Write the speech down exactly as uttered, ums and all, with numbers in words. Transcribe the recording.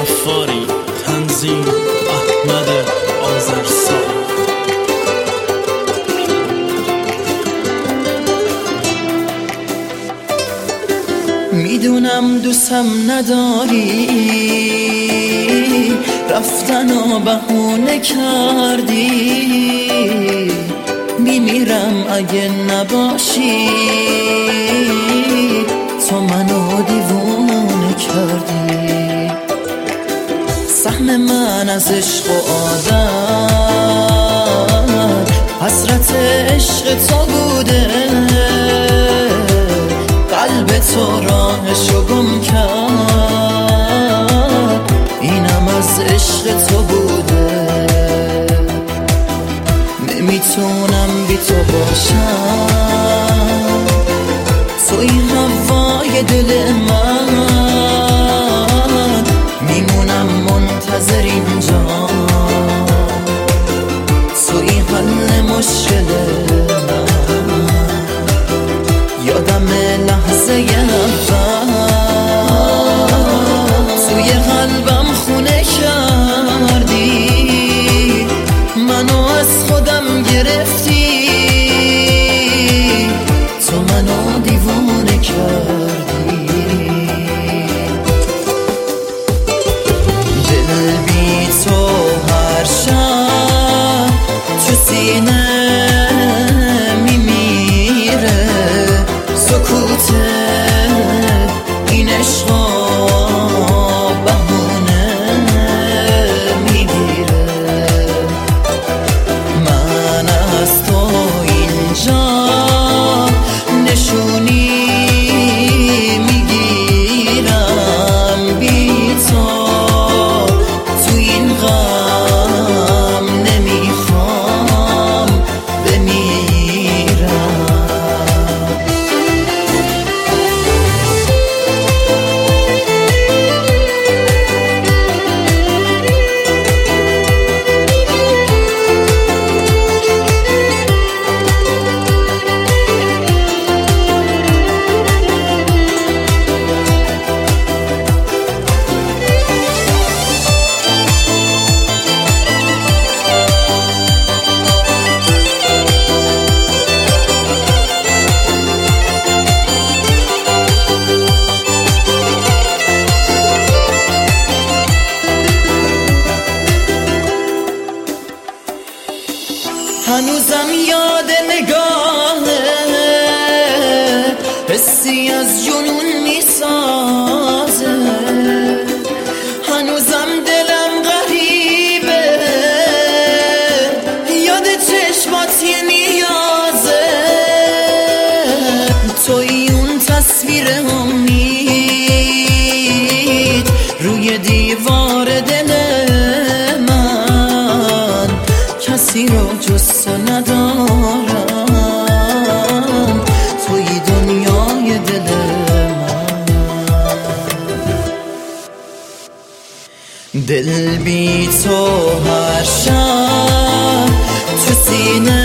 غفاری، تنظیم احمد آذرسا. میدونم دوستم نداری، رفتن و بهونه کردی، میمیرم اگه نباشی، تو منو دیوونه کردی. سهم من از عشق و عادت، حسرت عشق تو بوده، قلب تو راهشو گم کرد، اینم از عشق تو بوده. نمیتونم بی تو باشم، توی هوای دل من، میمونم منتظر اینجا، توی حل مشکل من. یادم لحظه اول توی قلبم خونه کردی، منو از خودم گرفتی، تو منو دیوونه کردی. دل بی تو هر شب تو سینه میمیره، سکوت این عشقا بهونه میگیره. من از تو اینجا نشونی میگیرم، بی تو تو این غم نمیخوام بمیرم. هنوزم یاد نگاهه، حسی از جنون میسازه، هنوزم دلم غریبه، یاد چشمات یه نیازه، توی اون تصویر امید روی دیوار دل من، کسی رو جز تو ندارم، توی دنیای دل من. دل بی تو هر شب تو سینه